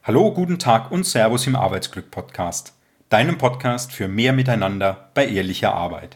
Hallo, guten Tag und Servus im Arbeitsglück-Podcast. Deinem Podcast für mehr Miteinander bei ehrlicher Arbeit.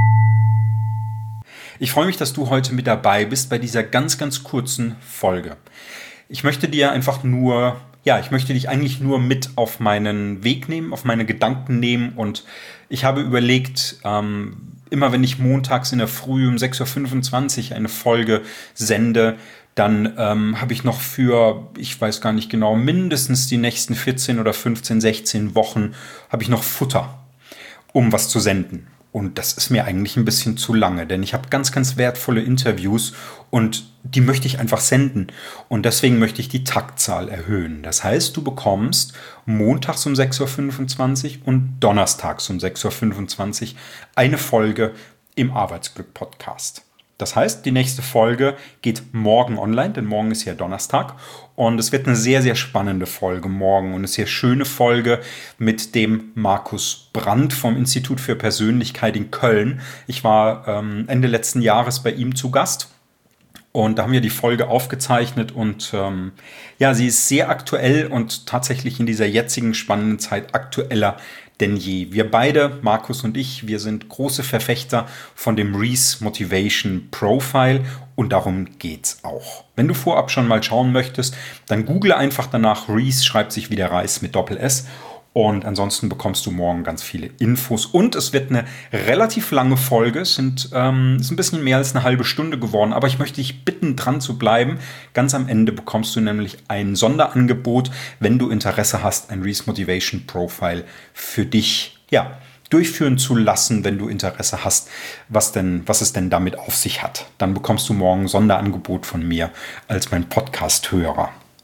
Ich freue mich, dass du heute mit dabei bist bei dieser ganz kurzen Folge. Ich möchte dir ich möchte dich eigentlich nur mit auf meinen Weg nehmen, auf meine Gedanken nehmen und ich habe überlegt, immer wenn ich montags in der Früh um 6.25 Uhr eine Folge sende, dann habe ich noch ich weiß gar nicht genau, mindestens die nächsten 14 oder 15, 16 Wochen habe ich noch Futter, um was zu senden. Und das ist mir eigentlich ein bisschen zu lange, denn ich habe ganz wertvolle Interviews und die möchte ich einfach senden. Und deswegen möchte ich die Taktzahl erhöhen. Das heißt, du bekommst montags um 6.25 Uhr und donnerstags um 6.25 Uhr eine Folge im Arbeitsglück-Podcast. Das heißt, die nächste Folge geht morgen online, denn morgen ist ja Donnerstag. Und es wird eine sehr spannende Folge morgen und eine sehr schöne Folge mit dem Markus Brandt vom Institut für Persönlichkeit in Köln. Ich war Ende letzten Jahres bei ihm zu Gast. Und da haben wir die Folge aufgezeichnet und sie ist sehr aktuell und tatsächlich in dieser jetzigen spannenden Zeit aktueller denn je. Wir beide, Markus und ich, wir sind große Verfechter von dem Reese Motivation Profile und darum geht's auch. Wenn du vorab schon mal schauen möchtest, dann google einfach danach. Reese schreibt sich wie der Reis mit Doppel-S. Und ansonsten bekommst du morgen ganz viele Infos. Und es wird eine relativ lange Folge. Es ist ein bisschen mehr als eine halbe Stunde geworden. Aber ich möchte dich bitten, dran zu bleiben. Ganz am Ende bekommst du nämlich ein Sonderangebot, wenn du Interesse hast, ein Reese Motivation Profile für dich durchführen zu lassen, wenn du Interesse hast, was es denn damit auf sich hat. Dann bekommst du morgen ein Sonderangebot von mir als mein Podcast-Hörer.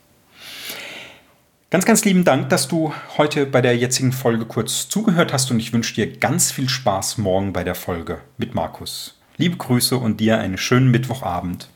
Ganz lieben Dank, dass du heute bei der jetzigen Folge kurz zugehört hast und ich wünsche dir ganz viel Spaß morgen bei der Folge mit Markus. Liebe Grüße und dir einen schönen Mittwochabend.